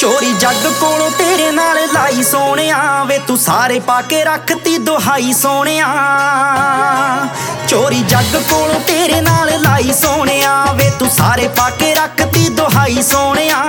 चोरी जग कोलों तेरे नाल लाई सोनिया वे तू सारे पाके रखती दुहाई सोनिया। चोरी जग कोलों तेरे नाल लाई सोनिया वे तू सारे पाके रखती दुहाई सोनिया।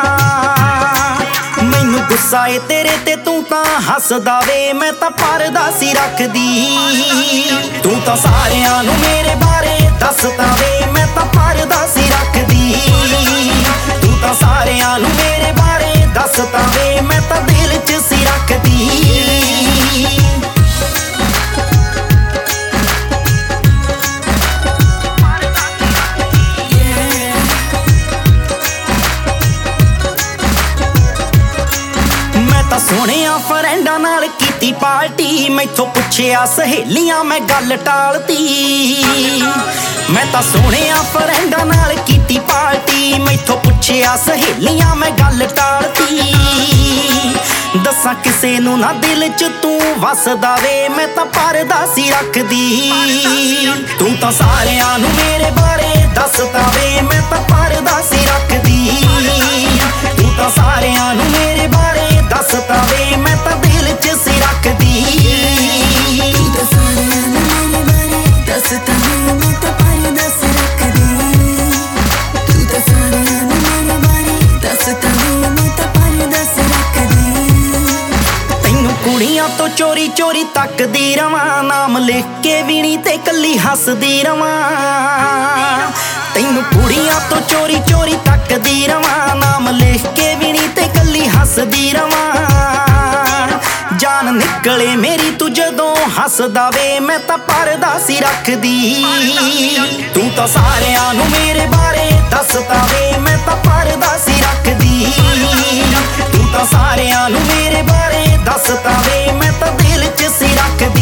मैनू गुस्सा है तेरे ते तू तां हसदा वे मैं तां परदा सी रखदी। तू तां सारियां नू मेरे बारे दसदा वे मैं तां परदा सी रखदी। तू तां सारियां नू मेरे बारे दसदा वे मैं तां दिल च सी रखदी। सोहणिया फ्रेंडा नाल कीती पार्टी मैथों पुछया सहेलियां मैं गल टालती। मैं तां सोहणिया फ्रेंडा नाल कीती पार्टी मैथों पुछया सहेलियां मैं गल टालती। दसां किसे नू ना दिल च तू वसदा वे मैं तां परदा सी रखदी। तू तां सारियां नू मेरे बारे दसदा वे मैं तां परदा सी रखदी। तू तां सारियां नू मेरे बारे दसदा वे मैं तां दिल च सी रखदी। तू तां सारियां नू मेरे बारे दसदा वे मैं तां परदा सी रखदी। तू तां सारियां नू मेरे बारे दसदा वे मैं तां परदा सी रखदी। तैनू कुड़ियां तो चोरी चोरी तकदी रवां नाम लिख के भी नी ते कल्ली हसदी रवां। तैनू कुड़ियां तो चोरी चोरी तकदी रवां नाम लिख के भी नी ते कल्ली हसदी रवां। जान निकले मेरी तू जदों हसदा वे मैं तां परदा सी रखदी। तू तां सारियां नू मेरे बारे दसदा वे मैं तां परदा सी रखदी। तू तां सारियां नू मेरे बारे दसदा वे मैं तां दिल च सी रखदी।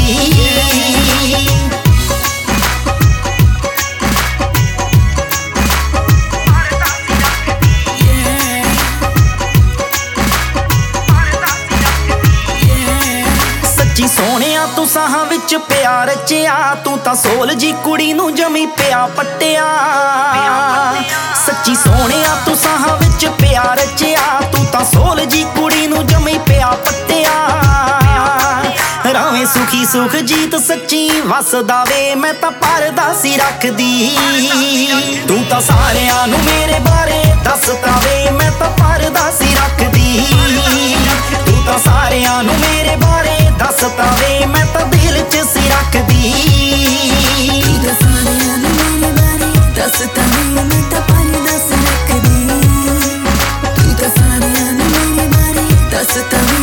सोहणिया तू साहां विच प्यार रचिया तू तां सोल जी कुड़ी नू जमी पिया पट्टिया। सच्ची सोहणिया तू साहां विच प्यार रचिया तू तां सोल जी कुड़ी नू जमी पिया पट्टिया। रावें सुखी सुख जीत सच्ची वसदा वे मैं तां परदा सी रखदी। तू तां सारियां नू मेरे बारे दसदा वे मैं तां परदा सी रखदी। तू तां सारियां नू मेरे बारे दसदा वे मैं तां दिल च सी रखदी। तू तां सारियां नू मेरे बारे दसदा वे मैं तां परदा सी रखदी। तू तां सारियां नू मेरे बारे दसदा